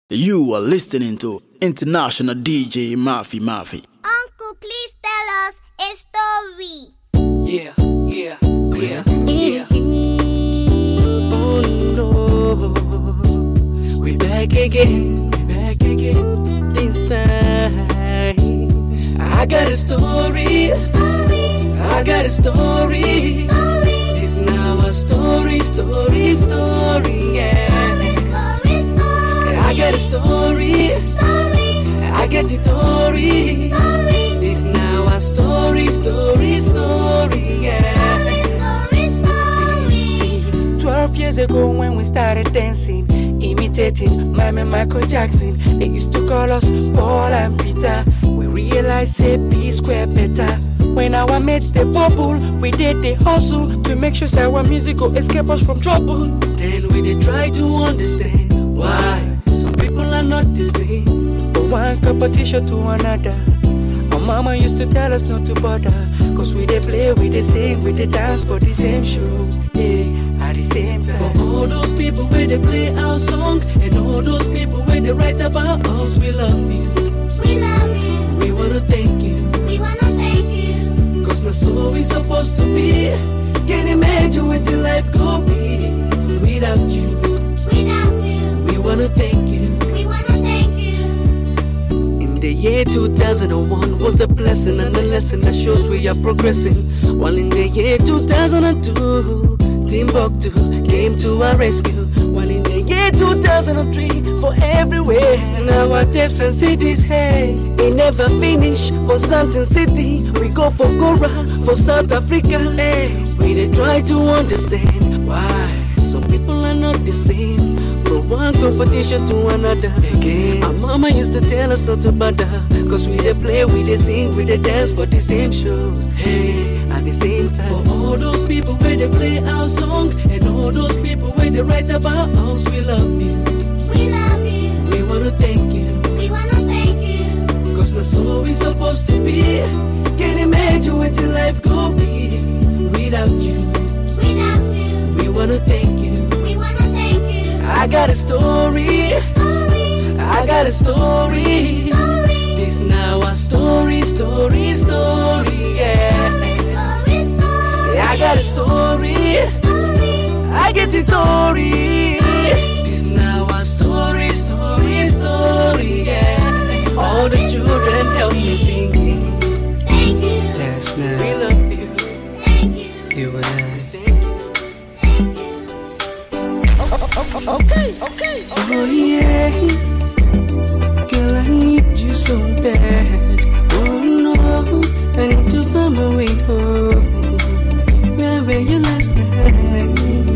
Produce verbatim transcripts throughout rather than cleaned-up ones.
You are listening to International D J Mafia Mafia. Uncle, please tell us a story. Yeah, yeah, yeah, yeah. Oh no, we back again, we back again. This time, I got a story, Story, I got a story. story, It's now a story, story, story, yeah. story, story, I got a story, story, I get the story. story, It's now a story, story, story, yeah. story, story. See, twelve years ago when we started dancing, imitating Mama Michael Jackson, they used to call us Paul and Peter. We realized say P square better. When our mates they bubble, we did the hustle to make sure that our music go escape us from trouble. Then we did try to understand why some people are not the same, but one competition to another. Our mama used to tell us not to bother, cause we they play, we they sing, we they dance for the same shows, yeah, at the same time. For all those people where they play our song, and all those people where they write about us, we love you, We love you, we wanna thank you. we wanna thank you. Cause that's so we supposed to be. Can't imagine what your life gon' be without you. Without you, We wanna thank you. we wanna thank you. In the year two thousand one was a blessing and a lesson that shows we are progressing. While in the year two thousand two, Timbuktu came to our rescue. While in the year two thousand three, for everywhere, now our tapes and C Ds, hey, they never finish. For Something City, we go for Gora, for South Africa, hey. We they try to understand why some people are not the same. From one competition to another again. Our mama used to tell us not to bother, cause we they play, we they sing, we they dance for the same shows, hey, at the same time. For all those people where they play our song, and all those people where they write about us, we love you, We love you, we wanna thank you. we wanna thank you. Cause that's all we supposed to be. Can't imagine what your life gon' be without you. Without you, We wanna thank you. we wanna thank you. I got a story, Story, I got a story. story, This now a story, story, story, yeah. story, story, Yeah, I got a story, story, I get the story. This now a story, story, story, yeah. All the children help me singing. thank you, Last We night, love you. thank you, you and I. thank you. Okay, okay. Oh yeah, girl, I need you so bad. Oh no, I need to find my way home. Where were you last night?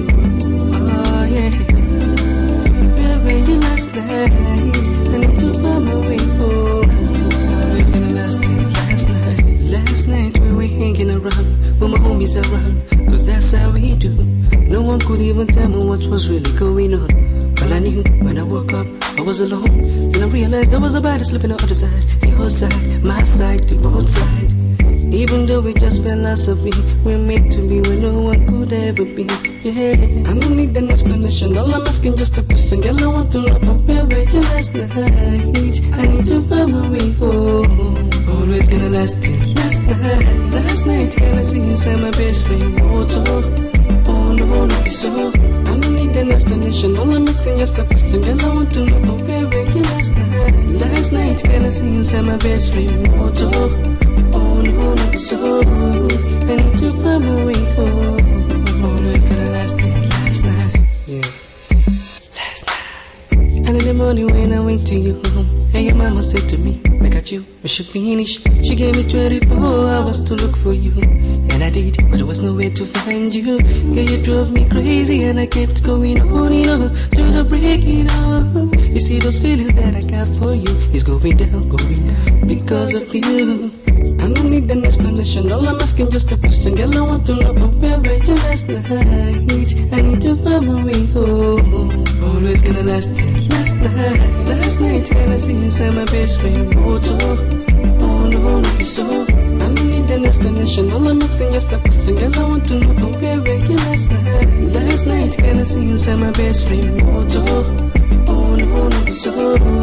Oh yeah, where were you last night? I need to find my way home. It's been a last day, last night. Last night we were hanging around with my homies around, cause that's how we do. No one could even tell me what was really going on. All I knew when I woke up, I was alone. Then I realized I was about to slip on the other side. Your side, my side, the both side. Even though we just philosophy, we're made to be where no one could ever be. Yeah, I don't need an explanation. All I'm asking just a question. Girl, I want to know where were you last night? I need to find my way home. Always gonna last you. Last night, last night, girl, I see you inside my best friend photo. Oh no, no, so I don't need an explanation. All I'm asking just a question. Girl, I want to know where were you last night? Last night, girl, I see you inside my best friend photo. Oh no, no, so I need to find my way home. Always gonna last you. Last night, yeah. Last night. And in the morning when I went to your home, and your mama said to me, I got you, we should finish. She gave me twenty-four hours to look for you. And I did, but there was nowhere to find you. Yeah, you drove me crazy and I kept going on and on till the breaking up. You see those feelings that I got for you is going down, going down because of you. I don't need an explanation, all I'm asking just a question. Girl, I want to know where were you last night? I need to find my way home. Always gonna last you. Last night, last night, girl, I see you inside my best friend photo. Oh no, no, so I don't need an explanation. All I'm asking just a question. Girl, I want to know where were you last night? Last night, girl, I see you inside my best friend photo. Oh no, no, so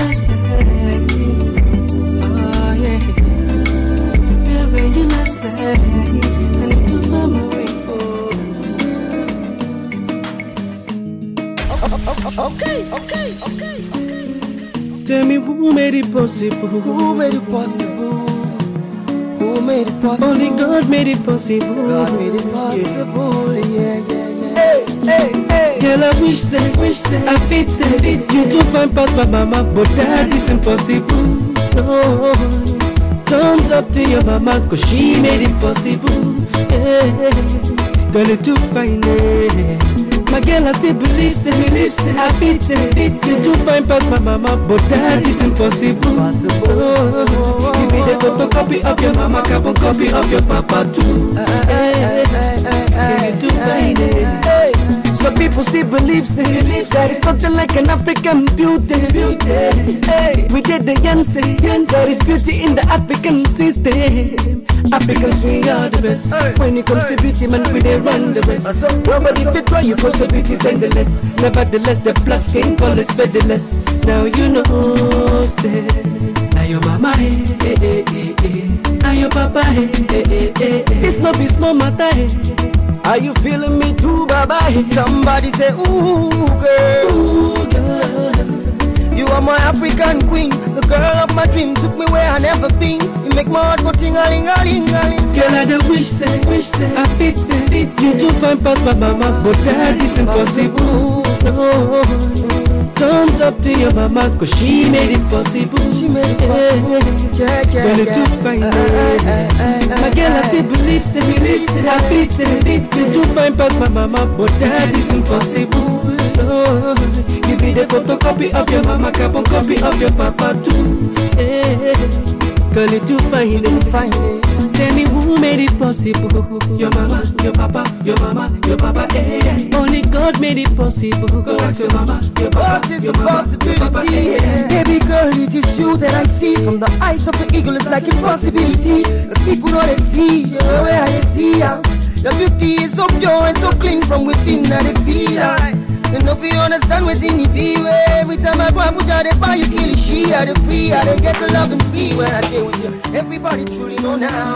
last night. Oh yeah. Where were you last night? I need to find my way home. Okay, okay, okay, okay. Tell me who made it possible? Who made it possible? Who made it possible? Only God made it possible. God made it possible. Yeah, yeah, yeah. Hey, hey, hey. Girl, I wish say, wish say, I fit say, fit you to find past my mama, but that is impossible. No, thumbs up to your mama, cause she made it possible. Yeah, girl, it too fine. Yeah. My girl, I still believe, say, believe, say, I fit say, fit say, to find past my mama, but that is impossible. Oh, give me the photocopy of your mama, carbon copy of your papa too. Hey, hey, too fine. Hey. Some people still believe, say, believe that it's nothing like an African beauty, beauty. Hey, we did the Yancy, there is beauty in the African system. Africans, we are the best. Hey. When it comes to beauty, man, we they run the rest. Nobody fit try you, cause the beauty's endless. Nevertheless, the black skin color is featherless. Now you know, say, now your mama, hey, hey, hey, hey. Now your papa, hey, hey, hey, hey. It's no be small matter, hey. Are you feeling me too, baba? Somebody say, ooh, girl. Ooh, girl. You are my African queen. The girl of my dream took me where I never been. You make my heart go ting-a-ling-a-ling-a-ling. Girl, I don't wish, say, wish, say, I fit, say, fit, you to find past my mama, but that is impossible. No, thumbs up to your mama, cause she made it possible. She made it possible. Yeah, yeah, girl, yeah. to find it. My girl, I still believe, say, believe, say, I fit, say, fit, you to find past my mama, but that is impossible. No, you be the photocopy of your mama, carbon copy of your papa too. Hey, girl, you to find it. Find it. Tell me who made it possible? Your mama, your papa, your mama, your papa, eh. Only God made it possible. Go ask your mama, your papa, what is your the mama, possibility? your papa, eh. Baby girl, it is you that I see. From the eyes of the eagle, it's like impossibility. Cause people know they see, you know where they see ya. Your beauty is so pure and so clean from within that they feel ya. And if you understand within it be where every time I go and put out the fire, you kill it, she are the free, I they get the love and speed when I deal with you. Everybody truly know now.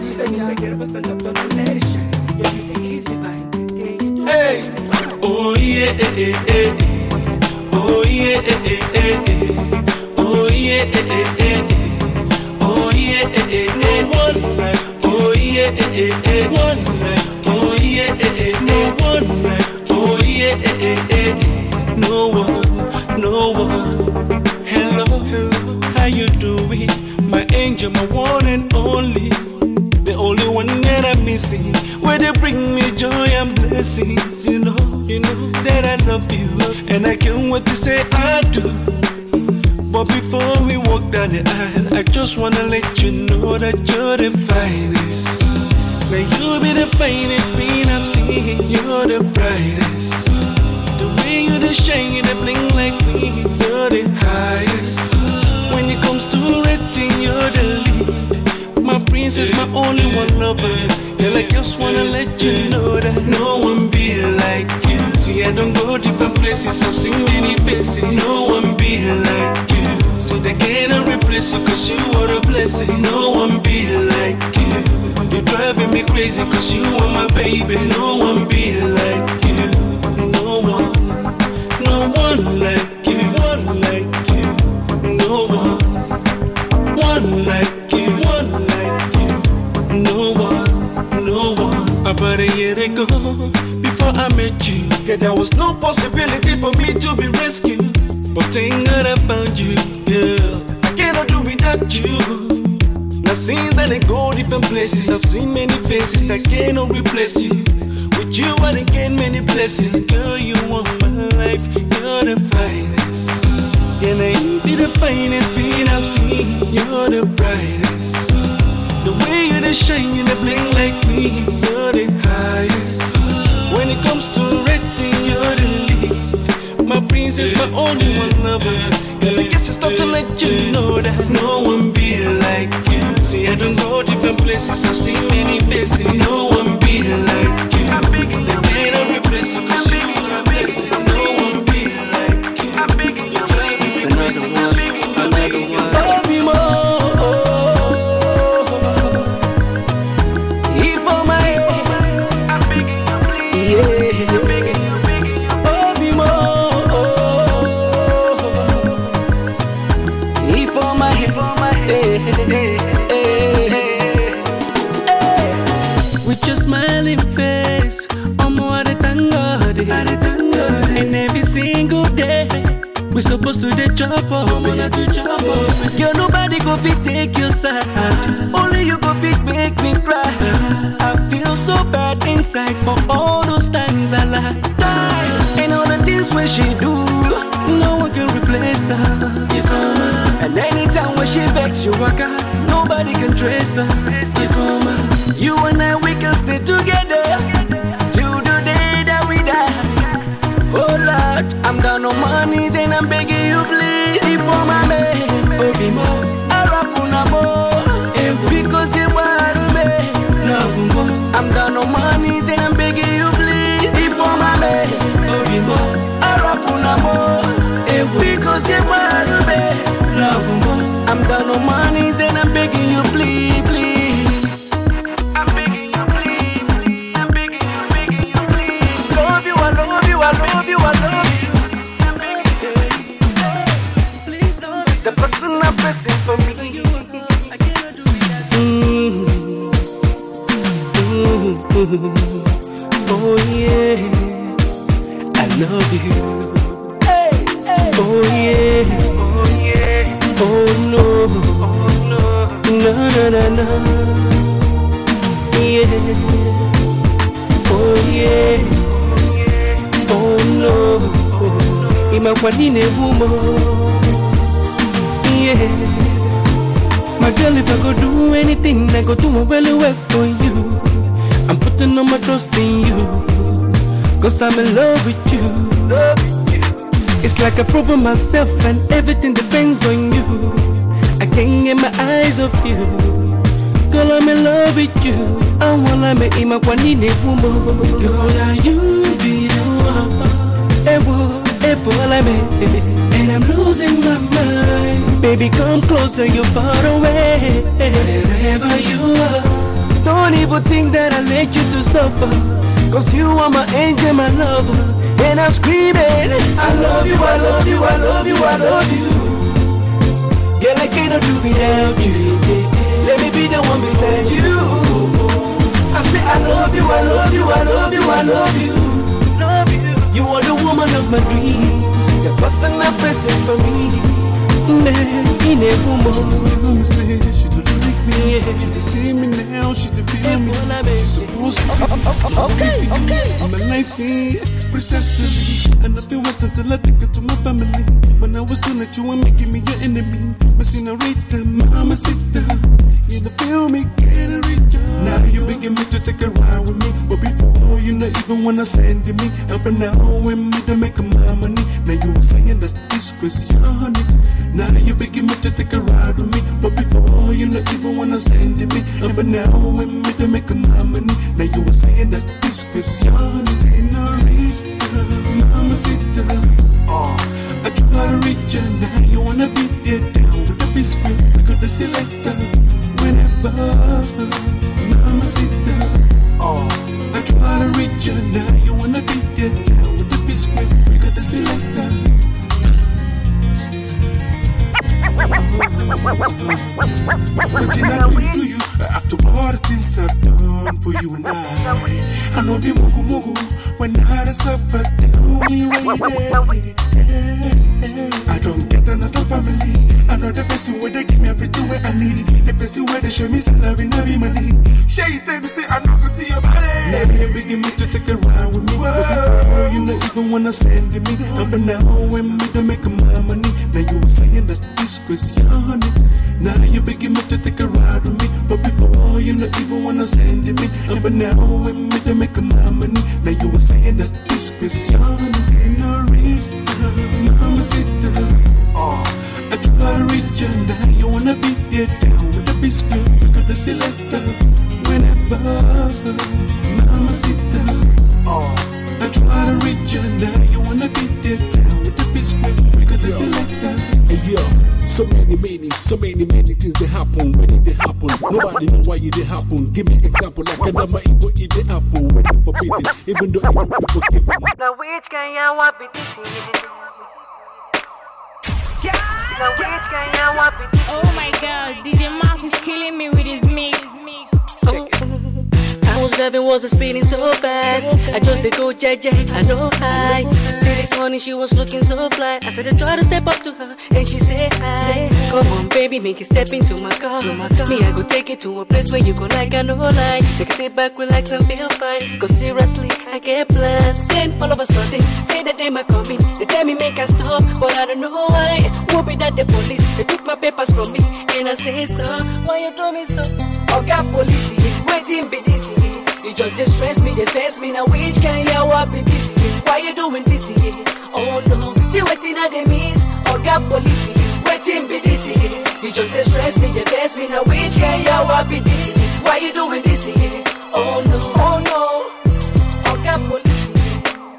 Hey! Oh yeah, eh, eh, eh. Oh yeah, eh, eh, eh, eh. Oh yeah, eh, eh, eh, eh. Oh yeah, eh, eh, eh. One life. Oh yeah, eh, eh, eh. One life. Oh yeah, eh, eh, eh. One life. Oh yeah, eh, eh, eh. No one, no one. Hello, hello. How you doing? My angel, my one and only. The only one that I'm missing. Where they bring me joy and blessings. You know, you know that I love you. And I can't wait to say I do. But before we walk down the aisle, I just wanna let you know that you're the finest. Now you be the finest being I've seen. You're the brightest. The way you the shine, you the bling like me. You're the highest. When it comes to rating, you're the lead. My princess, my only one lover. Girl, I just wanna let you know that no one be like you. See, I don't go different places, I've seen many faces. No one be like you. See, they cannot replace you, cause you are a blessing. No one be like you. You're driving me crazy, cause you are my baby. No one be like you. No one, no one like you. One like you. No one, one like you. One like you. No one, no one. About a year ago, before I met you, yeah, there was no possibility for me to be rescued. But thank God I found you, girl. I cannot do without you. Now since I go different places, I've seen many faces that cannot replace you. With you I gain many blessings. Girl, you want my life, you're the finest. Can I be the finest being I've seen? You're the brightest. The way you the shine, you the bling like me. You're the highest. When it comes to rating, you're the lead. My princess, my only one lover. Girl, I guess it's time to let you know that no one be like you. See, I don't go different places, I've seen many faces. No one be like you. They cannot replace you, cause you are a blessing. No one be like you. It's another one. supposed to dey chop up, wanna to chop up. Girl, nobody go fit take your side. Only you go fit make me cry. I feel so bad inside for all those times I lied. And all the things when she do, no one can replace her. If I'm and anytime when she vex you, walk out, nobody can trace her. If I'm you and I, we can stay together till the day that we die. Oh Lord, I'm down on my knees and I'm begging you please. If I'm a man, Obimo, Arapunamo, because you want me, love more. I'm down on my knees and I'm begging you please. If I'm a man, Obimo, Arapunamo, because you want me, love more. I'm down on my knees and I'm begging you please, please. I'm begging you please, please. I'm begging you, begging you please. Love you, I love you, I love you, I love you. I'm begging you, please don't. The person I'm pressing for me. I cannot do without you. Mm-hmm. Oh yeah, I love you. Hey, hey. Oh yeah. Oh no, oh no, no, no, no, no. Yeah, oh yeah, oh no. Ima kwa nini wumo? Yeah, my girl, if I go do anything, I go do my well work for you. I'm putting all my trust in you, cause I'm in love with you. Love It's like I've proven myself and everything depends on you. I can't get my eyes off you. Girl, I'm in love with you. I wanna make him a kwanine wumo. Girl, now you be the one. Ewo, ewo, I'm and I'm losing my mind. Baby, come closer, you're far away. Wherever you are, don't even think that I let you to suffer. Cause you are my angel, my lover. And I'm screaming, I love you, I love you, I love you, I love you. Girl, I cannot do without you. Let me be the one beside you. I say I love you, I love you, I love you, I love you. You are the woman of my dreams, the person I'm pressing for me. In a woman, tell me, say she don't like me. She don't see me now, she don't feel me. She's supposed to be okay, okay. My life here, precisely. And I feel what until I take it to my family. When I was doing it, you were making me your enemy. My senorita, mama, sit down. You don't feel me, get a reach out. Now you begging me to take a ride with me. But before, you not even wanna send me. And for now, with me to make my money. Now you were saying that this was your honey. Now you begging me to take a ride with me. But before, you not even wanna send me. And for now, with me to make my money. Now you were saying that this was your honey. Senorita, mama, sit down. Oh, I try to reach you. Now you wanna be there down with the biscuit. We got the selector. Whenever, mama, sit down. Oh, I try to reach you. Now you wanna be there down with the biscuit. We got the selector. What did I do to you after all the things I've done for you and I? I know the mogu mogu when I had to suffer. Tell me why you there. I don't get another family. I know the person where they give me everything where I need. The person where they show me some love in every money. She tell me say I'm not gonna see your body. Now you're begging me to take a ride with me. Whoa. You don't even wanna send me. And for now when me to make my money. Now you were saying that this was your honey. Now you begging me to take a ride with me. But before you not even wanna send me. And for now when me to make my money. Now you were saying that this was your honey. Senorita, mama, sit down. Oh, I try to reach you. Now you wanna be there down with the biscuit. We got the selector. Whenever, mama, sit down. Oh, I try to reach you. Now you wanna be there down with the biscuit. We got the selector. Hey yo, so many, many, so many, many things they happen when it they happen. Nobody know why it they happen. Give me example like a dama ego it they happen when they forbidden, even though it will be forgiven. Now which can ya want be this year? Now which can ya want be this? Oh my God, D J Marf is killing me with his mix. Check it. was driving, wasn't speeding so fast. I just did go yeah, yeah, I know hi. See this morning she was looking so fly. I said I try to step up to her and she said hi. Come on baby, make it step into my car. Me, I go take it to a place where you go like I know lie. Make it sit back, relax and feel fine. Cause seriously, I get plans. Then all of a sudden, say that they might come in. They tell me make I stop, but I don't know why. Won't be that the police, they took my papers from me. And I say, sir, why you do me so? I got police here, waiting be this here. You just distress me, they face me. Now which can you what be this here? Why you doing this here? Oh no, see waiting at the miss. I got police here, waiting be this here. You just distress me, they face me. Now which can you what be this here? Why you doing this here? Oh no, oh no, I got police here.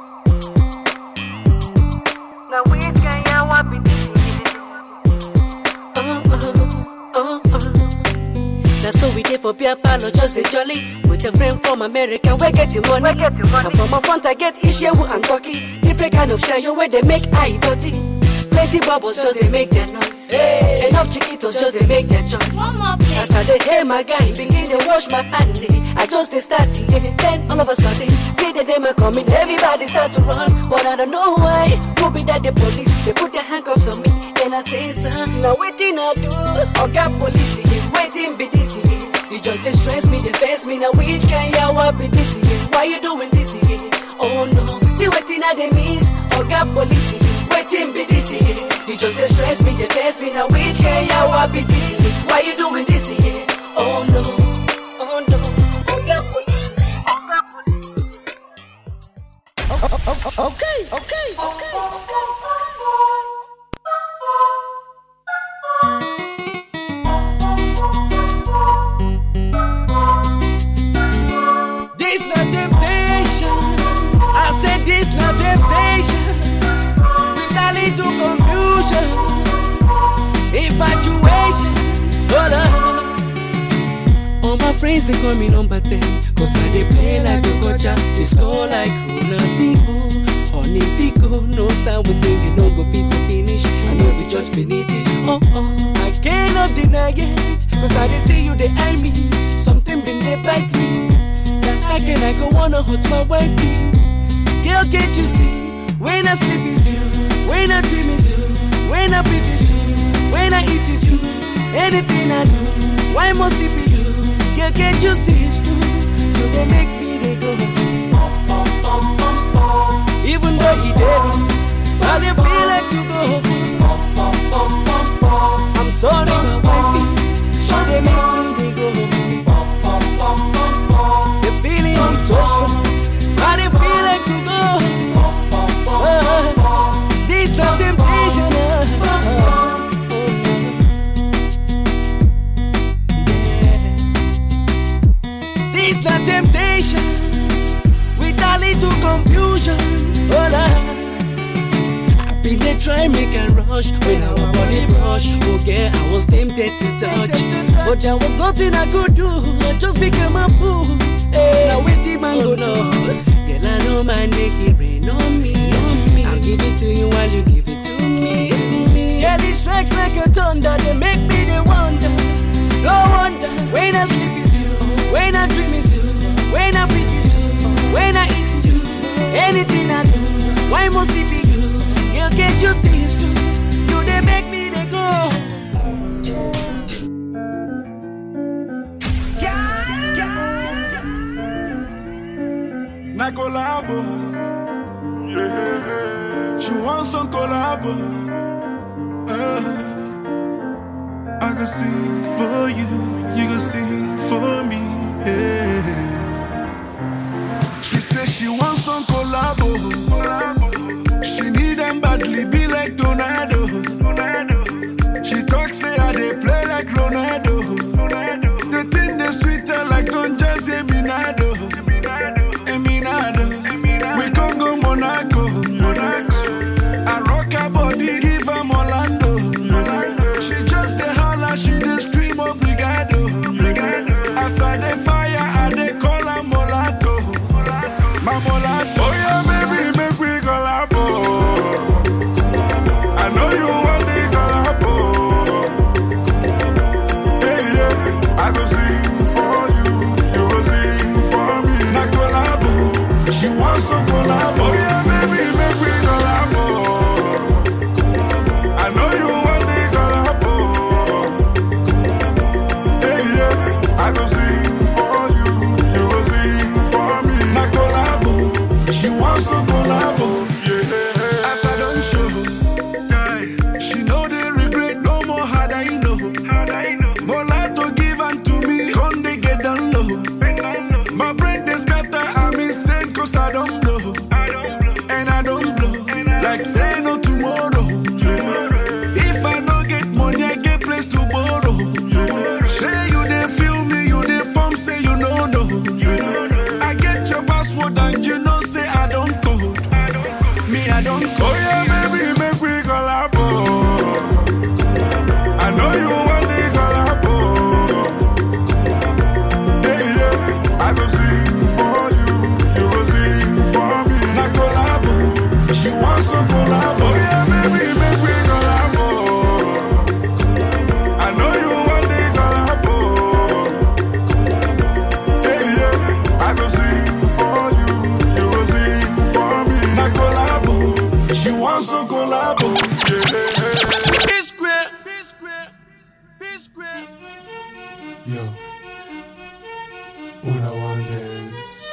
Now which can you what be this here? Uh uh, uh uh. That's so we did for Pia Palo, just the jolly. With a friend from America, we're getting money. We're getting money. And from my front, I get Ishewu and Turkey. Different kind of shayo where they make eye dirty. Plenty bubbles, just they make their noise. Hey. Enough chiquitos, just they make their choice. One more place. As I say, hey my guy, begin to wash my hand. I just they start to yeah. Then all of a sudden, see the them are coming. Everybody start to run, but I don't know why. Who be that the police? They put their handcuffs on me. Then I say, son, now waiting I do. I got police here, waiting be this here. You just distress me, they face me. Now which can you what be this here? Why you doing this here? Oh no, see waiting at the miss. I got police here, waiting be this here. You just distress me, they face me. Now which can you what be this here? Why you doing this here? Oh no, oh no, I got police here. I got police here. Oh, oh, oh, okay, okay, okay. This not temptation. I said this not temptation. With a little confusion, infatuation. Hold up. All my friends they call me number ten. Cause I they play like a gotcha. They score like Ronaldinho. Honey Pico, no style we think you know go fit to finish. I know the judge finity. Oh oh, I cannot deny it. Cause I they see you they eye me. Something been they bite me. How can I go wanna hurt my wifey? Girl, can't you see? When I sleep is you, when I dream is you, when I breathe is you, when I eat is you, anything I do, why must it be you? Girl, can't you see it's true? You they make me they go bum, bum, bum, bum, bum. Even though he did, I they feel like to go bum, bum, bum, bum, bum. I'm sorry, my wifey, she they make me they go bum, bum, bum, bum, bum. The feeling is so strong, I they feel like to go. Uh, this not temptation. Uh, uh, yeah. This not temptation. With a little confusion. Oh, I've been there trying make a rush when our body brush. Okay, I was tempted to touch, but there was nothing I could do. I just became a fool. Hey, now waiting man go now. Girl, I know my naked rain on me. I'll give it to you while you give it to me. To me. Girl, it strikes like a thunder. They make me the wonder. No wonder. When I sleep is you. When I dream is you. When I breathe is you. When I eat is you. Anything I do, why must it be you? Girl, can't you see it's true? You they make me they go. Na collabo, yeah. She wants some collabo. Uh, I can sing for you, you can sing for me. Yeah. She says she wants some collabo. She need them badly, be like Tornado. She talks say I they play like Ronaldo. The thing they sweeter like Don Jesse Minado. We can go Monaco. I rock her body, give her Orlando. She just a holler, she just scream obrigado. As I the fire, I they call her Molato. My Molato. Oh yeah, baby, make we Yo, what I want is,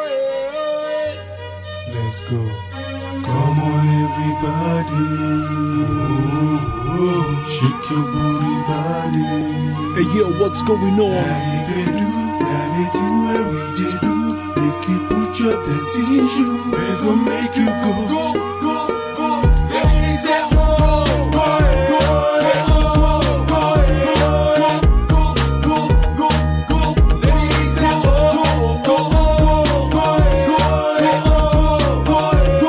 let's go. Come on, everybody, oh, oh, shake your booty body. Hey yo, what's going on? Now you can do anything where we did do. Make you put your dancing shoe. We gon' make you go, go, go, go. Let me say oh, oh, oh, say oh, oh, oh, go, go, go, go. Let me say oh, oh, oh, oh, say oh, oh,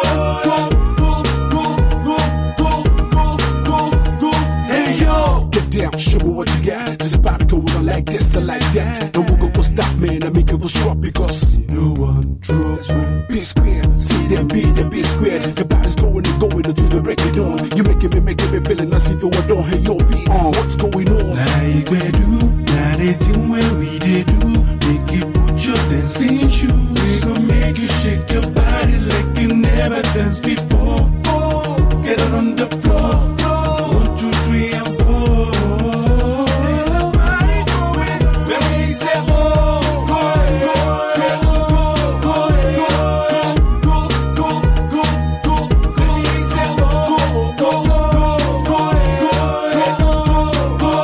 oh, go, go, go, go, go, go. Hey yo, Get down, show me what you got. Just about to go on like this and like that. And we're gonna stop, man. I make it go strong because you know one drop. that's right. Be square, see them be them be squared. The body's going and going until the break it on. You making me, making me feeling as if you were done. Hey yo, be on. What's going on? Like we do, now they do where we did do. Make you put your dancing shoe. We gon' make you shake your body like you never danced before. Oh, get it on the floor. One, two, three, and four. There's a party going on. Let me say oh, oh, oh, say oh, oh, oh, go, go, go, go. Let me say oh, oh, oh, oh, oh, say oh, oh,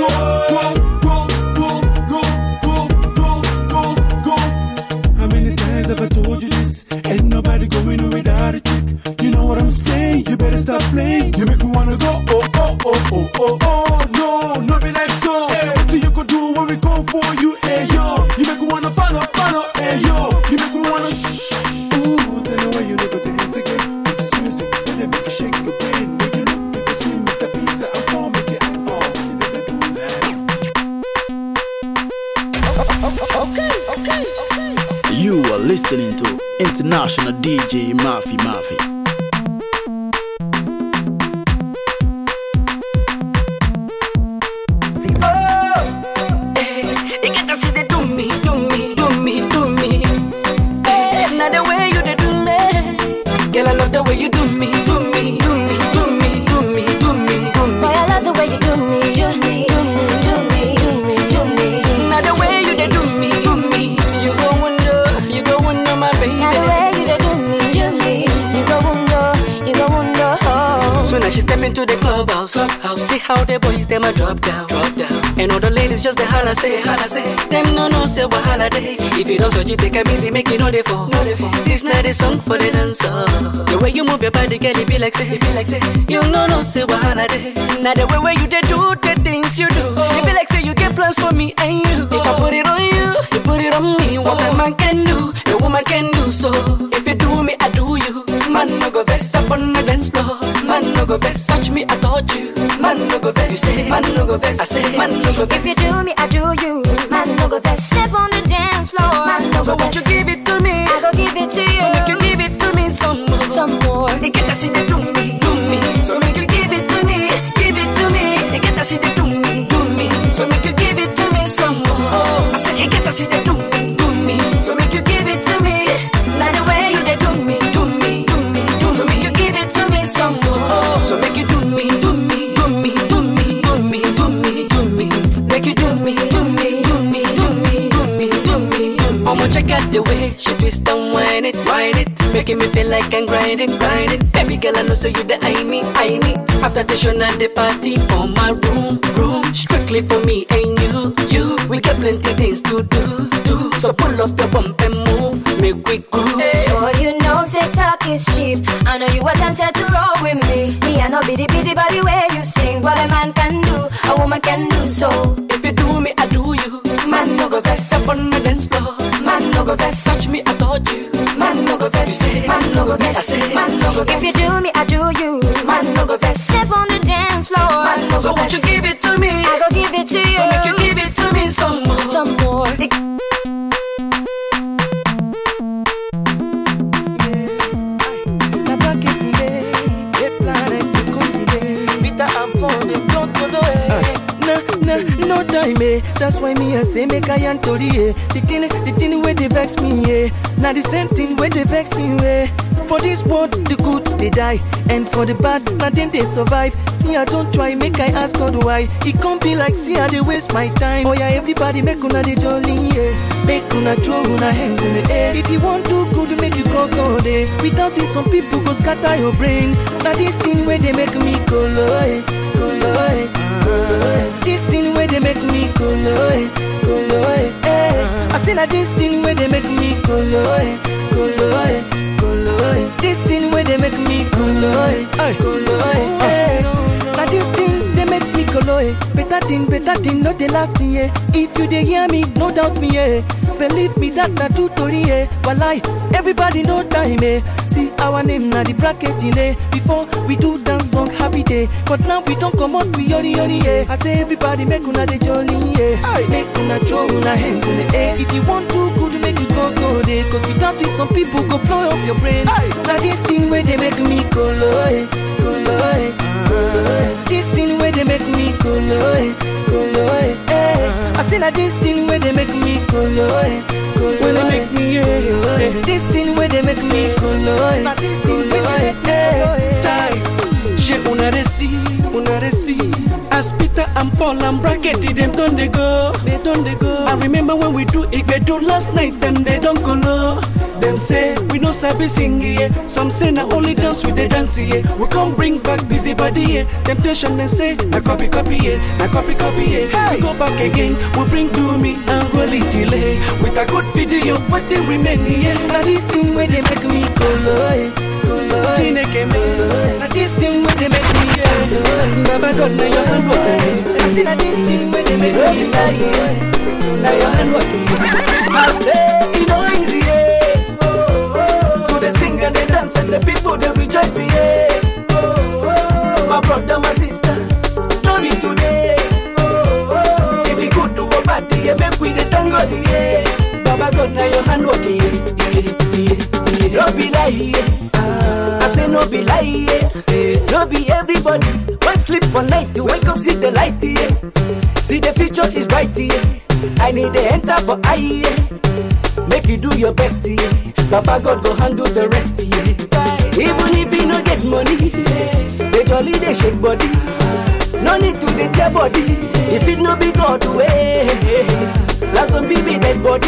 how many times have I told you this? Ain't nobody going on without a chick. You know what I'm saying? You better stop playing. You make me wanna go, oh, oh, oh, oh, oh, oh. No, not be like so. Hey, what you gonna do when we come for you? Hey, yo. You make me wanna follow, follow, hey, yo. You make me wanna shh. Ooh, tell me why you never dance again. With this music, when they make you shake your brain. When you look, you can see Mister Peter and Paul make your eyes on. What you never do, man. You are listening to International D J Murphy Murphy. You get to see they do me, do me, do me, do me. Hey, now the way you they do me, girl, I love the way you do me, do me, do me, do me, do me, do me, do me. Boy, I love the way you do me, do me, do me, do me, do me, do me. Now the way you they do me, do me, you go under, you go under my baby. Now the way you they do me, do me, you go under, you go under. Oh. So now she step into the clubhouse, clubhouse. See how the boys them a drop down, drop down. And all the ladies just the holla say, holla say. Them no no say what holiday. If you don't so you take a busy, make it no dey for, no dey for. This not a song for the dancer. The way you move your body, girl, it be like say, it be like say. You no no say what holiday. Now the way where you dey do the things you do, it be like say you get plans for me and you. If I put it on you, you put it on me. What a man can do, a woman can do so. If you do me, I do you. Man no go vex up on the dance floor. Man no go vex, touch me, I touch you. Man no go vex, you say. Man no go vex, I say. Man no go vex. If you do me, I do you. Man, no go best. Step on the dance floor. Man, no So go won't best. you give it to me? I go give it to you. So make you give it to me some more. Some more. You get to see the do me, do me. So make you give it to me, give it to me. You get to see the do me, do me. So make you give it to me some more. I say you get to see the do me, do me. So make you give it to me. Now the way you they do me, do me, do me, do me. So make you give it to me some more. So make you do me, do me, do me, do me, do me, do me, do me. Make you do me, do me, do me, do me, do me, do me, do me. I'ma check out the way she twist and whine it, whine it, making me feel like I'm grinding, grinding. Baby girl, I know so you the I me, I me. After the show and the party for my room, room, strictly for me and you, you. We got plenty things to do, do. So pull up your bump and move, make we groove. Boy, you know say talk is cheap. I know you were tempted to roll with me. Me, I know be the busy body where you sing. What a man can do, a woman can do so. If you do me, I do you. Man no go vex up on the dance floor. Man no go vex, touch me, I touch you. Man no go vex, you say. Man no go vex, I say. Man no go vex. If you do me, I do you. Man no go vex. Step on the dance floor. Man no go. So won't you give it to me? I go give it to you. So make you give it to me some more. Some more. No, no, no, time, eh. That's why me I say make I and tori, eh. The thing, the thing where they vex me, eh. Now the same thing where they vex you, eh. For this world, the good they die, and for the bad, now then they survive. See I don't try, make I ask God why. It can't be like see I they waste my time. Oh yeah, everybody make una the jolly, eh. Make una throw una hands in the air. If you want to good, make you go go there. Without it, some people go scatter your brain. Now this thing where they make me go low, eh. Go low, eh. This thing where they make me go low, eh. Go low, eh. I say that this thing where they make me go low, eh. Go low, eh. Go low, eh. This thing where they make me go low, eh. Go low, eh. Now this thing they make me go low, eh. Better thing, better thing, not the last thing, yeah. If you they hear me, no doubt me, yeah. Believe me that na true story, eh. Walai, everybody know time, eh. See our name na the bracket in, eh. Before we do dance song happy day, but now we don't come out we only only, eh. I say everybody make una the jolly, eh. Make una throw una hands in the air. If you want to good, make you go go there. Cause without it, some people go blow up your brain. Now this thing where they make me go low, eh. Go low, eh. Go low, eh. This thing where they make me go low, eh. Go low, eh. I say that this thing where they make me go low, eh. Go low, when they make me, yeah, yeah. This thing where they make me go low, eh. This thing where they make me go low, eh. Time, she una de see, una de see. As Peter and Paul and Bracket, them don't they go, they don't they go. I remember when we do it, they do last night, them they don't go low. Them say we no sabi sing, yeah. Some say na only dance with the dance, yeah. We can't bring back busy body, yeah. Temptation they say na copy copy, yeah. Na copy copy, yeah. Hey. We go back again, we bring to me and roll it delay. With a good video, what they remain, yeah. Now this thing where they make me go low, eh. Go low, eh. Now this thing where they make me go low, eh. Baba God, now your hand working. I see that this thing where they make me go low, eh. Now your hand working. I say it's no easy, yeah. They sing and they dance and the people they rejoice, yeah. Oh, oh, my brother, my sister, no need today. Oh, oh, if we good to a party, yeah, make we the tango, yeah. Baba God, now your hand working, yeah, yeah, yeah, yeah. No be lie, yeah. I say no be lie, yeah. No be everybody. One sleep for night, you wake up, see the light, yeah. See the future is bright, yeah. I need the enter for eye, yeah. Make you do your best, yeah. Papa God go handle the rest, yeah. Even if you no get money, yeah. They jolly, they shake body. No need to get your body. If it no be God way, that's some baby dead body.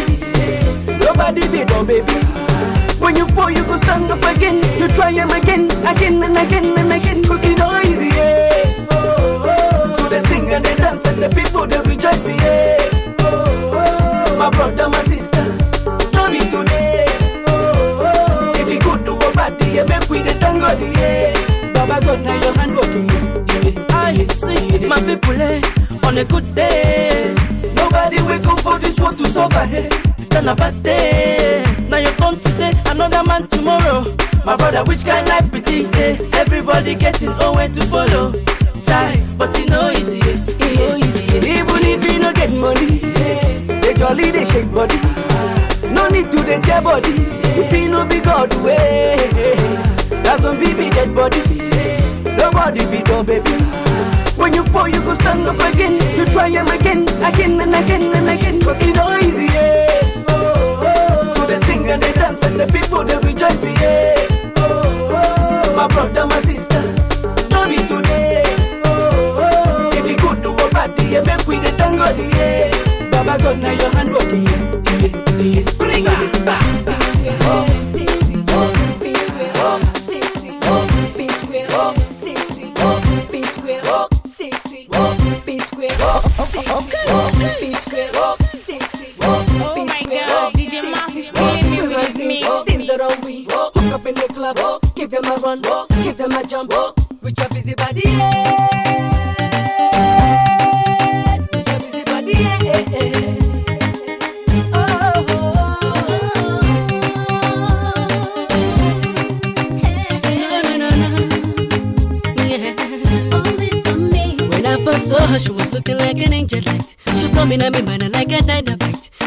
Nobody be no baby. When you fall, you go stand up again. You try him again, again and again and again. Cause it's no easy, yeah. Oh, oh. To the sing and they dance and the people they rejoice, yeah. Oh, oh. My brother, my sister, no need today. Oh, oh. If you good to a party, yeah, make we the tango, yeah. Baba God, now your hand working, yeah. I see my people, eh, on a good day. Nobody wake up for this world to suffer, eh. Then a bad day. Now you come today, another man tomorrow. My brother, which kind of life be this, eh? Everybody getting always to follow. Try, but it no easy, eh. It no easy, eh. Even if you no get money, eh, they jolly, they shake body. No need to the tear body. If you no be God way, that's some baby dead body. Nobody be no baby. When you fall, you go stand up again. You try him again, again and again and again. Cause it's no easy, yeah. Oh, oh. To the sing and they dance and the people they rejoice, yeah. Oh, oh. My brother, my sister, no need today. Oh, oh. If you go to a party, yeah, make we the tango, yeah. Baba God, now your hand working, yeah, yeah. Bring it back. Oh, sexy, oh, bitch, oh, sexy, oh, bitch, oh, sexy, oh, bitch, oh, sexy, oh, bitch, oh, sexy, oh, bitch, oh, sexy, oh, bitch, oh, D J Mafia spin me with his mix. Since the round we hook up in the club, give them a run, give them a jump, with your busy body, yeah. With your busy body, yeah. Saw her, she was looking like an angel light. She told me that me mind like a dynamite.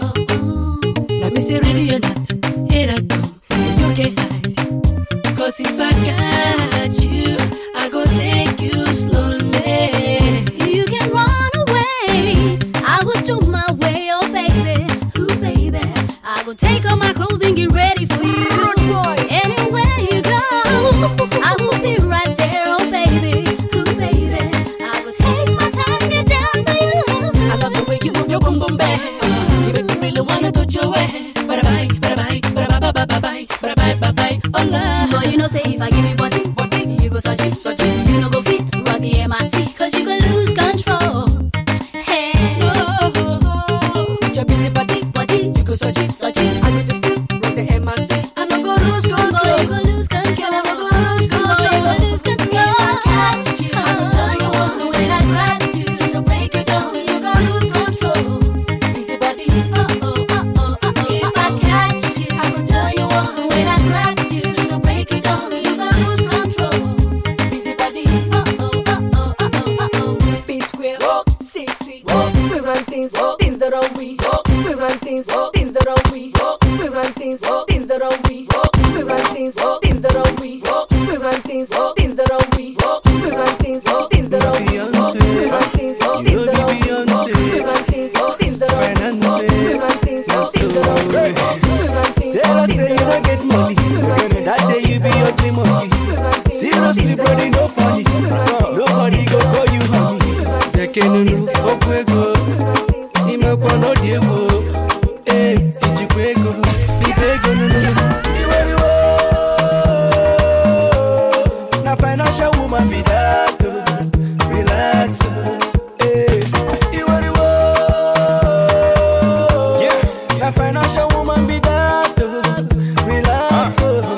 Let me say really or not, here I come, you can't hide. Cause if I got you, I go take you slowly. You can run away, I will do my way, oh baby, ooh baby. I will take off my clothes and get ready for you. Anywhere you go, I will be right there, oh baby, ooh baby. I will take my time, get down for you. I love the way you move your boom boom bang. You make me really wanna touch your way. Bye bye, bye bye, bye bye, bye bye, bye bye, bye bye, bye. Oh love. Boy, you know say if I give you body, body, you go search it, search it. You know go fit, rock the M I C, cause you go lose control. Hey, oh, oh, oh. With your busy body, body, you go search it, search it. I go to still rock the M I C. I no go lose control. Boy, you go lose control. I no go lose control. Boy, you go lose control. If I catch you, I will turn you on when I grab you. To the break it down, you go lose control. Busy body, Oh oh oh oh oh oh. If I catch you, I will turn you on when I grab you. To the break it down, you go lose control. busy body. Oh oh oh oh oh oh oh. P square, walk, C C, walk. We run things, walk. Things that are we, walk. We run things, walk. Things that are we, walk. We run things, walk. Things that are we, walk. We run things, walk. Things that are we, walk. We run things, walk. Things that are we, walk. We run things, walk. Things that are we, walk. We run things, walk. Things that are we, walk. We run things, walk. Things that are we, walk. We run things, walk. Things that are we, walk. We run things, Tell walk. us say you don't get money. That day you be ugly monkey. Seriously, brother, no funny. Nobody go call you honey. They can't know where go. He make one no deal. Eh, did you pray go? The beg no no. You where you are. Now financial woman be that. Relax. Eh, you where you are. Yeah. Now financial woman be that. Relax.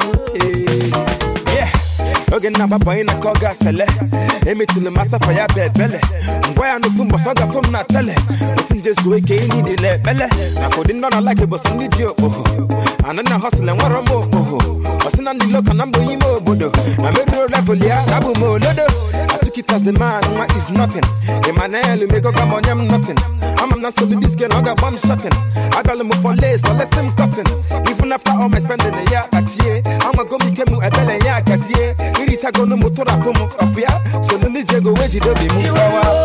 Oge na baba ina koga sele emi tulu masa fa ya bebele ngwa ya no fun boso ga fun na tele osin jesu we ke ni de le bele na ko din no na like boso ni ji oh anana hustle en waro mo oh osin na ndilo kana mbo yimo obodo na me level ya na bu mo lodo I took it as a man what is nothing Emmanuel me go come on am nothing I'm not so this girl I got bomb shotting I got him for lace so let's him cutting even after all my spending a year at year I'm a go me kemu e bele ya kazie Iricha go no motor apomo opia so no ni jego weji do be mu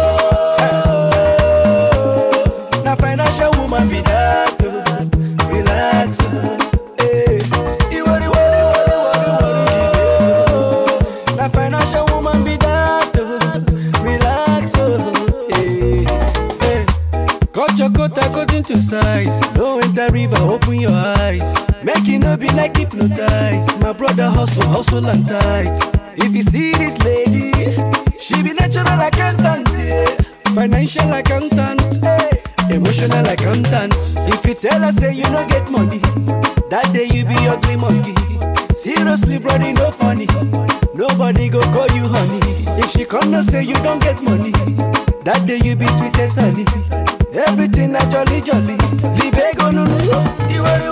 na financial woman be that relax eh you worry worry worry worry na financial woman be that relax eh eh cut your coat according to size no enter river open your eyes make it no be like hypnotize my brother hustle hustle and tight. If you see this lady, she be natural accountant, yeah. Financial accountant, hey. Emotional accountant. If you tell her say you no get money, that day you be ugly monkey. Seriously, brother, no funny. Nobody go call you honey. If she come no say you don't get money, that day you be sweet as honey. Everything na jolly jolly. Libego no no, you worry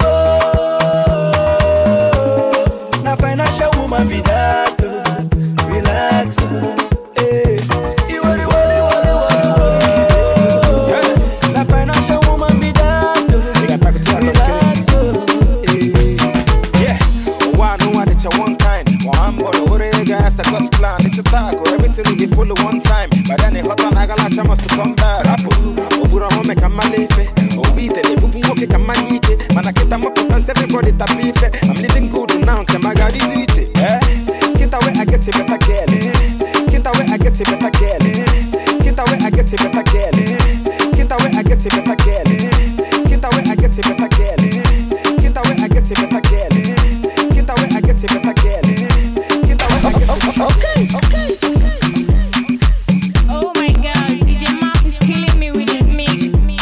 na financial woman be that. Relax, eh. You worry, worry, worry, worry, worry. La financial woman be done. Relax, eh. Yeah. Why no one that you one kind? One boy, what are you guys? I got plan. It's a taco. Everything will be full of one time. But then it hot on I got must to come back. Obura home make a malefe. Obite le bubu moke kama nite. Man I get a moke dance everybody tapife. I'm living good now. Tell my God is it. Eh. get it better girl. Get away, I get it better girl. Get away, I get it better girl. Okay, okay. Oh my God, D J Mark is killing me with his mix.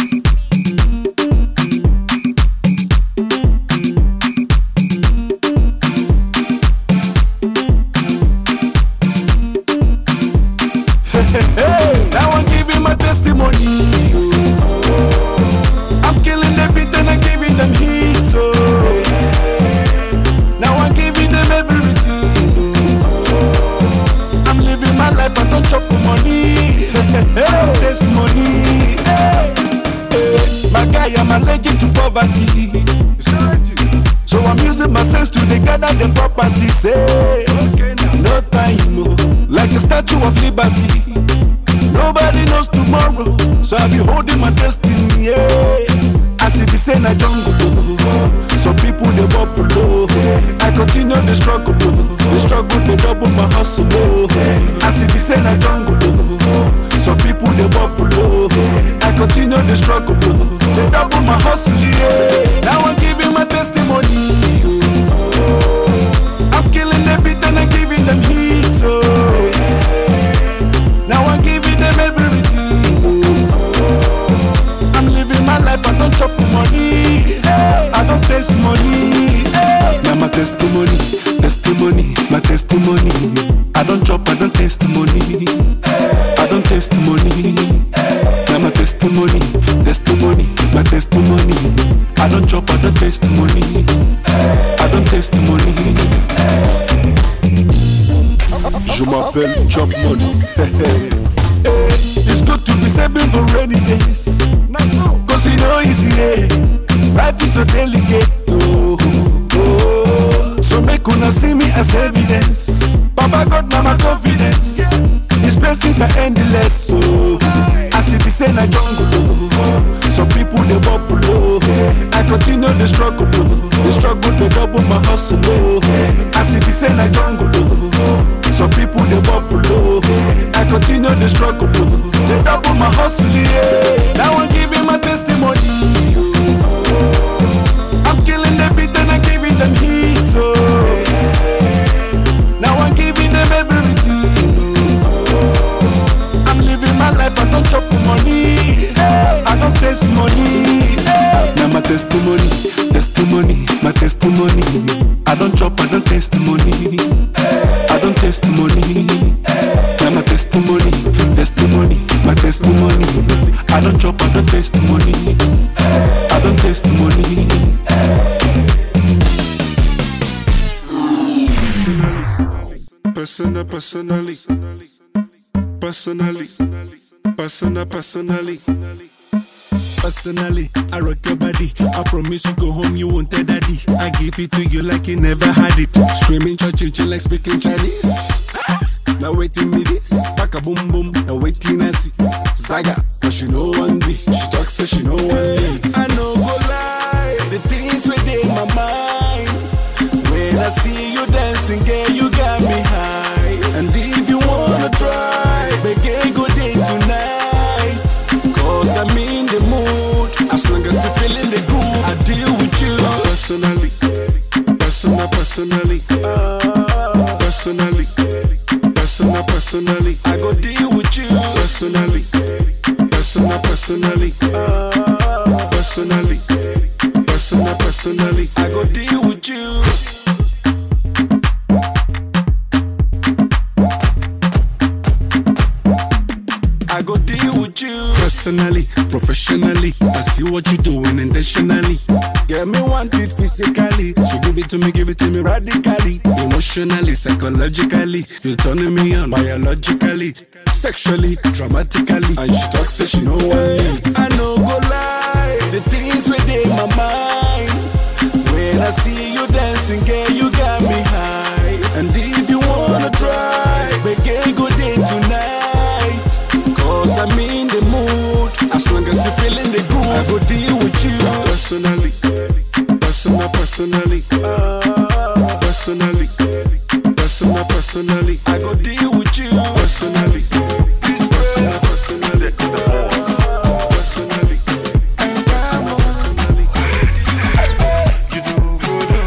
Hey, now I'm giving my testimony. I'm killing the beat and I'm giving them heat. So now I'm giving them everything. I'm living my life, I don't chop money. This money. My guy, I'm allergic to poverty. So I'm using my sense to they gather the property. Say, no time, no. Like a Statue of Liberty. Nobody knows tomorrow, so I'll be holding my destiny. Yeah. As if it's in a jungle, some people they bubble low. I continue the struggle, the struggle they double my hustle. As if it's in a jungle, some people they bubble low. I continue the struggle, they double my hustle. Yeah. Now I'm giving my testimony. I'm killing the beat and I'm giving them heat. So now I'm giving them everything. I'm living my life, I don't chop money. I don't taste money. Now my testimony, testimony, my testimony. I don't chop, I don't taste money. I don't taste money. Now my testimony, testimony, my testimony. I don't chop, I don't taste money. I don't taste money. Je m'appelle Chop Money. It's good to be saving for rainy days. Cause you know easy, yeah. Life is so delicate. Oh, oh. So make una see me as evidence. Papa got mama confidence. His blessings are endless. So as if it's in a jungle. Some people they bubble low. I continue the struggle. The struggle they double my hustle. As if it's in a jungle. Some people they bubble low. I continue the struggle. They double my hustle. Yeah. Now I'm giving my testimony. I'm killing the beat and I'm giving them heat. So now I'm giving them everything. I'm living my life, I don't chop money. I don't taste money. Now my testimony, testimony, my testimony. I don't chop, I don't taste money. I don't taste money. Now my testimony, testimony, my testimony. I don't chop, I don't taste money. I don't taste money. Personally, personally, personally, personally, personally. Personally, I rock your body. I promise you go home, you won't tell daddy. I give it to you like you never had it. Screaming church, like speaking Chinese. Now waiting me this, back a boom boom. Now waiting I see Zaga, but she know one be. She talks so she know one leave. I know go lie, the things within my mind. When I see you dancing, girl, you got me high. And if you wanna try, make a good day tonight. Cause I'm in the mood. As long as you're feeling the groove, I deal with you. Personally, personal, personally, personally, personal, personally, I go deal with you. Personally, personal, personally, personally, personal, personally, I go deal with you. I go deal with you. Personally, professionally, I see what you're doing intentionally. Get me want it physically, so give it to me, give it to me radically. Emotionally, psychologically, you're turning me on biologically, sexually, dramatically. And she talks so she know what I know go lie, the things within my mind. When I see you dancing, girl, you got me high. And if you wanna try, make a good day tonight. Cause I'm in the mood. As long as you're feeling the groove, I go deal with you. Personally, personal, personally, personally, personal, personally, I go deal with you. Personally, personal, personally, personally, personally, personally. You do good.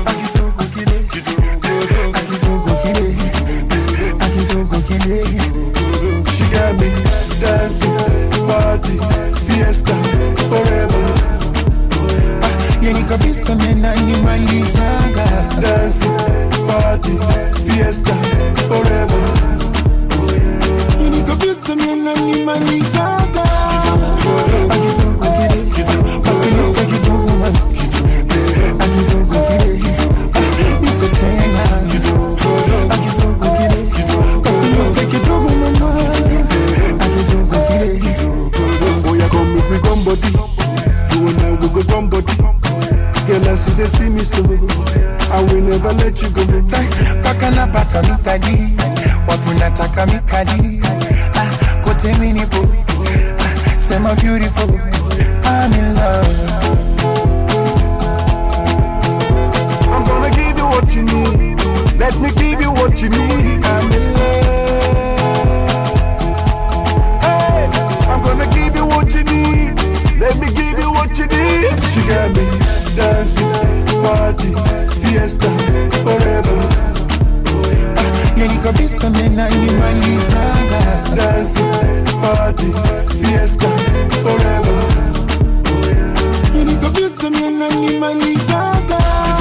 see me so, I will never let you go. Paka na pata mikadi, watu nataka mikadi. Ah, kote minipo, ah, sema beautiful, I'm in love. I'm gonna give you what you need. Let me give you what you need. I'm in love. Hey, I'm gonna give you what you need. Let me give you what you need. She got me dancing, party, fiesta, forever. Yani kabisa mena inimalizaga. Dancing, party, fiesta, forever. Yani kabisa mena inimalizaga.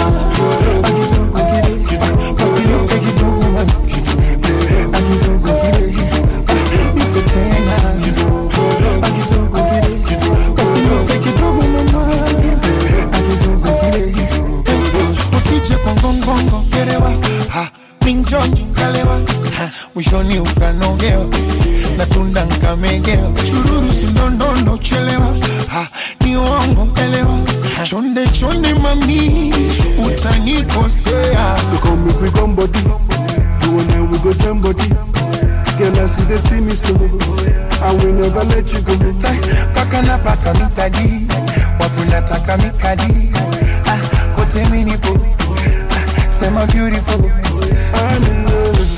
Mwishoni ukanogea natunda nkamegea chururu sindondondo chelewa ha, ni uongo elewa chonde chonde mami utanikosea. So come make we come body, you and I we go jam body. Girl, I see they see me so, I will never let you go. Paka na pata mikadi, watu nataka mikadi. Ah, kote minipo, ah, sema beautiful, I'm in love.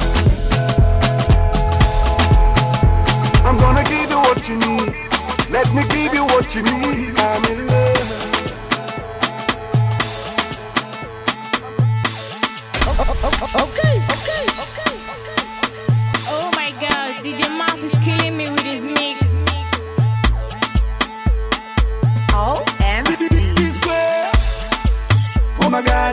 I'm gonna give you what you need. Let me give you what you need. I'm in love. Okay, okay, okay. Oh my God, D J Maf is killing me with his mix. O M G. Oh my God,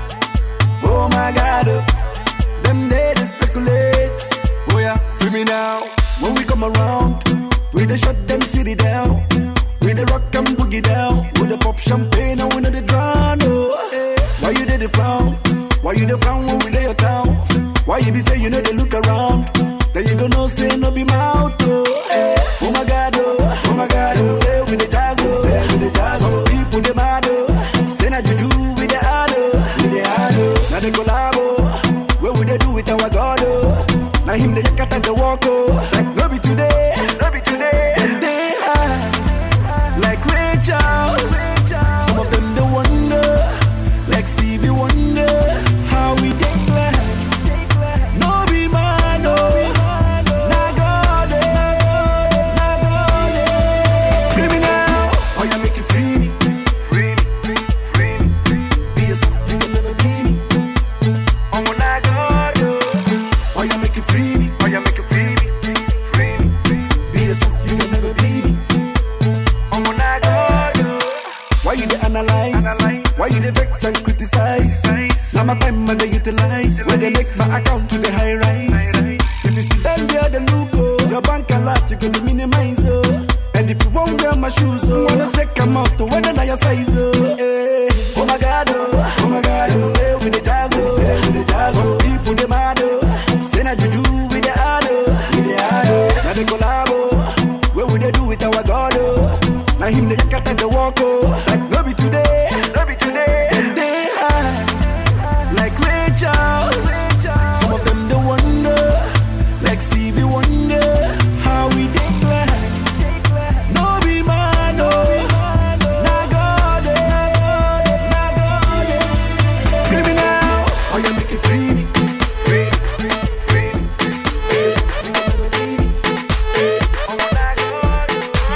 oh my God, them days they speculate. Oh yeah, free me now. When we come around, we the shut them city down. We the rock and boogie down. We the pop champagne and we know the drown. Oh, hey. Why you did the frown? Why you the frown when we lay your town? Why you be say you know they look around? Then you gonna say no be mouth. Oh, hey. Oh my God, oh, oh my God, oh. Say with the jazz, oh. Say with the jazz. Some people they mad, oh. Say na juju with the hard, oh. With the hard, oh. Now they collab, oh. What would they do with our God, oh? Now him they cut at the walk, oh. Like no be today, no be today. And they high, like Ray Charles. Some of them they wonder, like Stevie Wonder, how we take life. No be man, no. Nah God, nah God. Free me now, oh you make it free me, free me, free me. Be yourself, you can never be me. Oh nah God, oh you make it free me, oh you make it free me, free me. Be yourself, you can never be me. Oh nah God, why you dey analyze? Why you dey vex and criticize? Now my time I dey utilize. When they make my account to the high rise. If you see them there, they look oh. Your bank a lot, you gotta minimize oh. And if you won't wear my shoes oh, wanna check them out to whether na your size oh. Hey. Oh my God oh, oh my God oh. Say with the jazz oh, say with the jazz. Some people they mad oh. Say na juju with the hard oh, with the hard oh. Now they collab oh. What would they do with our God oh? Now him they cut at the walk oh. Like no be today, no be today. And they high, like Ray Charles. Some of them they wonder, like Stevie Wonder, how we take life. No be man, no. Nah God, nah God. Free me now, oh you make it free me. Free, free, yes, you never leave me. Oh nah God,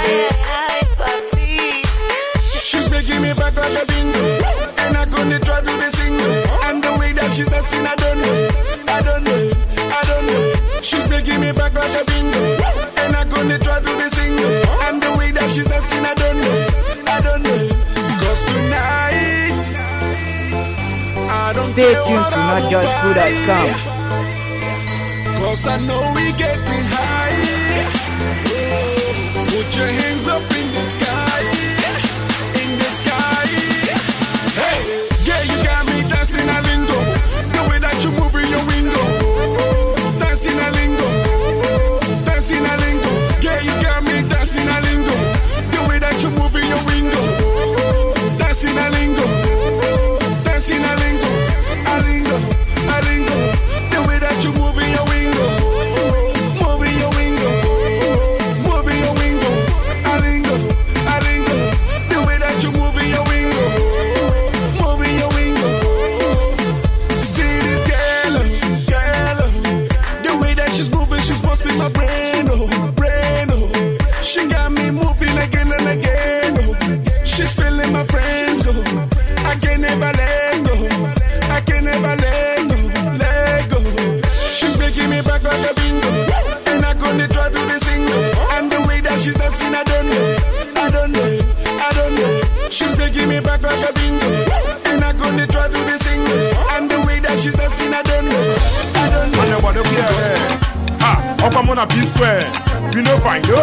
she's making me back like a bingo, and I'm gonna try to be single. And the way that she's dancing, I don't know, I don't know, I don't know. She's making me back like a bingo, and I'm gonna try to be single. And the way that she's dancing, I don't know, I don't know. Cause tonight, I don't Stay care tuned what to I not just buy. food dot com. Cause I know we getting high. Put your hands up in the sky, in the sky. Hey, yeah, you got me dancing a lingo. The way that you move in your window, dancing a lingo, dancing a lingo. Yeah, you got me dancing a lingo. The way that you move in your window, dancing a lingo, dancing give me back like a bingo. And I gonna try to be single. And the way that she's dancing, I don't know. I don't know. I wanna be a ah, up I'm on a P square. You know, find you.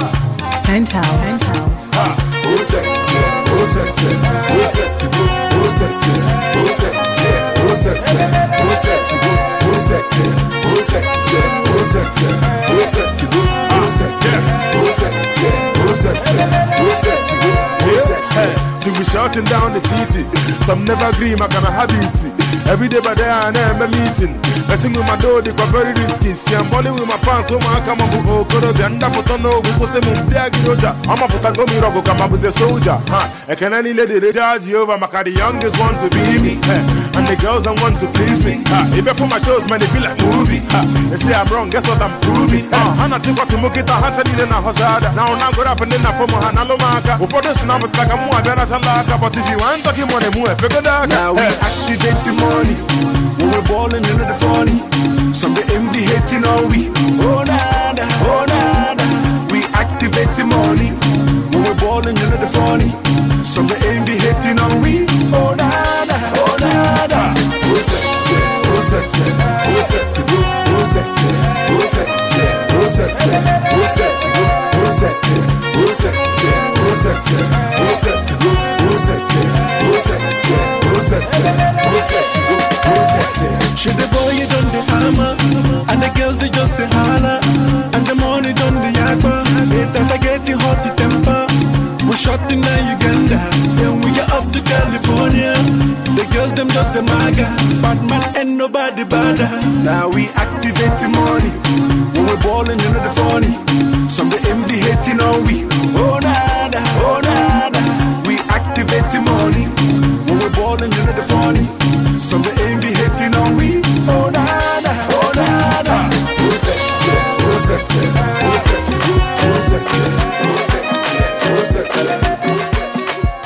Penthouse. Penthouse. Ah, who set it? Who set it? Who set it? Who set it? Who set it? Who set it? Who set it? Who set it? Who set it? Who set it? Who set it? Who set it? Who set it? Who set it? Who set it? Who set it? See we shouting down the city. Some never agree, my kind of habit. Every day by day I am a meeting. I sing with my door, they got very risky. See I'm balling with my pants, so my come on, go go to the under for no, we go say Mumbiagi Roja. I'm a put a go me rogo, come up with a soldier. I can any lady they judge you over, my the youngest want to be me. And the girls that want to please me. If before my shows, man, they feel like movie. They say I'm wrong, guess what I'm proving. I'm not thinking to make it a hundred in a hazard. Now I'm going up and then I put my hand on the marker. Before this, I'm like a more than a salaka. But if you want to give money, more, figure that. Now we activate the money. When we're balling into the funny. Some they envy hating all we. Oh nada, oh nada. We activate the money. When we're balling into the funny. Some they envy hating all we. Oh nada, oh nada. Who set it? Who set it? Who set it? Who set it? Who set it? Who set it? Who set it? Who set it? Who set it? Who set it? Who set it? Who set it? Who set it? Who set it? Who set it? Who set it? Should the boy you done the hammer, and the girls they just the holler, and the money done the yakba. It as I get you hot the temper. We shot in Uganda, then we are off to California. The girls them just the maga, bad man and nobody bother. Now we activate the money, when we're balling into the funny. Some the envy hating all we. Oh nada, oh nada. We activate the money, when we're balling into the funny. Some the envy hating all we. Oh nada, oh nada. Who set it? Who set it? Who set it? Who set it? Who set it? Who set it? Who set it?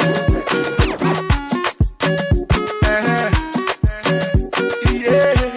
Uh-huh. Yeah,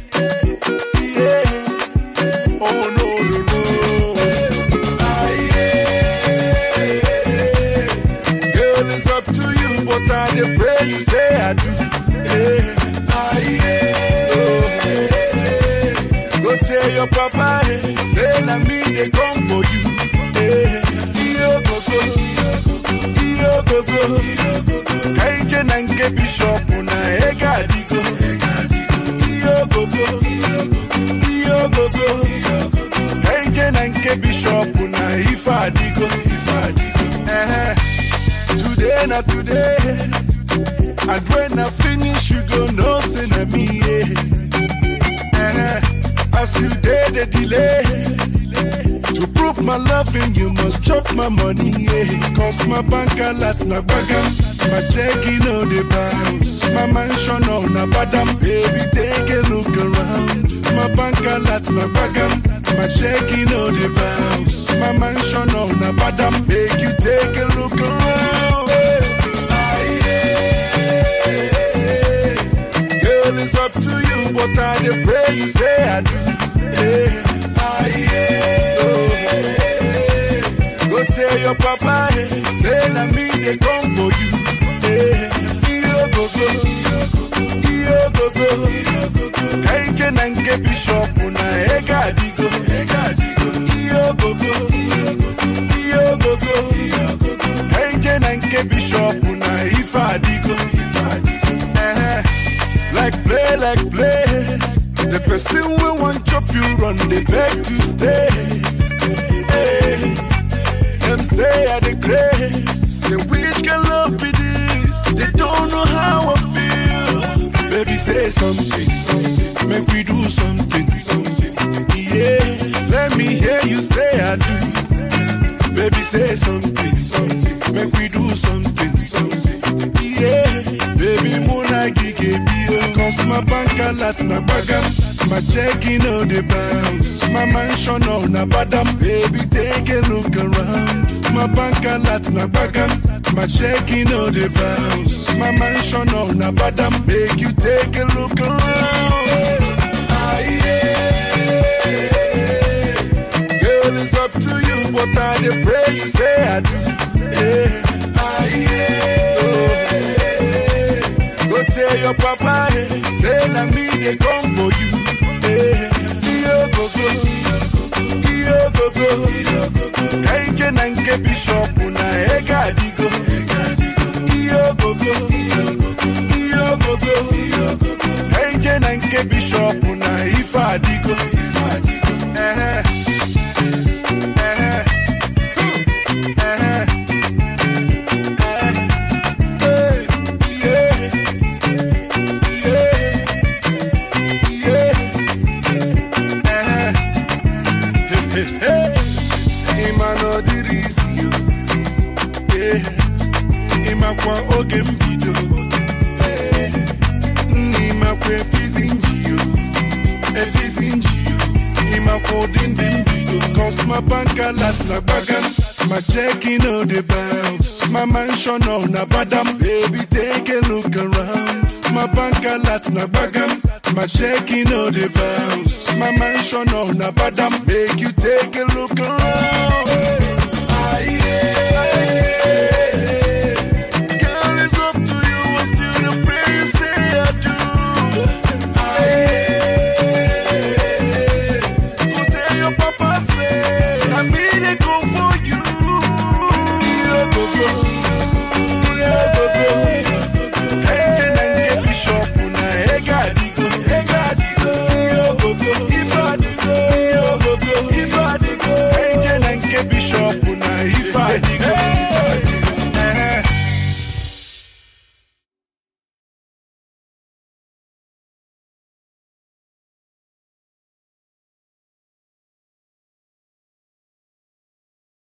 yeah. Oh no, no, no. Ah, yeah. Girl, it's up to you, but I dey pray you say I do. Yeah. Ah, yeah. Oh, yeah. Go tell your papa, eh, say na me they come for you. Yeah. Iyo gogo, iyo gogo, kaije nange bishop na ega digo. Iyo gogo, iyo gogo, kaije nange bishop na ifa digo, ifa digo. Eh, today na today, and when I finish you go know say na me. Eh, as you did the delay. To prove my loving, you must chop my money, yeah. Cause my bank alerts na bagam, my checking on the bounce, my mansion on a badam. Baby, take a look around. My bank alerts na bagam, my checking on the bounce, my mansion on a badam. Make you take a look around. Ah, yeah. Girl, it's up to you, but I dey pray you say I do. Yeah. Ah, yeah. Go tell your papa, eh, say na me they come for you. Iyo gogo, iyo gogo, kaije nange bishop na ega digo. Iyo gogo, iyo gogo, kaije nange bishop na ifa digo. Eh, like play, like play. The person we want chop you run, they beg to stay. Hey. Them say I the grace. Say which can love be this? They don't know how I feel. Baby say something, something. Make we do something, something. Yeah, let me hear you say I do. Baby say something, something. Make we do something, something. Yeah, baby muna gige bio. Cause my bank alerts na bagam, my checking on the bounce, my mansion on a badam. Baby take a look around. My bank alerts na bagam, my checking on the bounce, my mansion on a badam. Make you take a look around. Ah, yeah. Girl, it's up to you, but I dey pray you say I do. Yeah. Ah, yeah. Oh. say your papa, eh, say na me they come for you. Eh, yo go go, yo go go. Kaije nanke bishop na ega digo. Yo go go, yo go go. Kaije nanke bishop na ifa digo. Eh. Kwa oge mbido Nima kwe fizinjiyo Efizinjiyo Nima kwa dindi mbido Cause my bank alerts na bagam My checking on the bounce My mansion on a badam Baby take a look around My bank alerts na bagam My checking on the bounce My mansion on a badam Make you take a look around.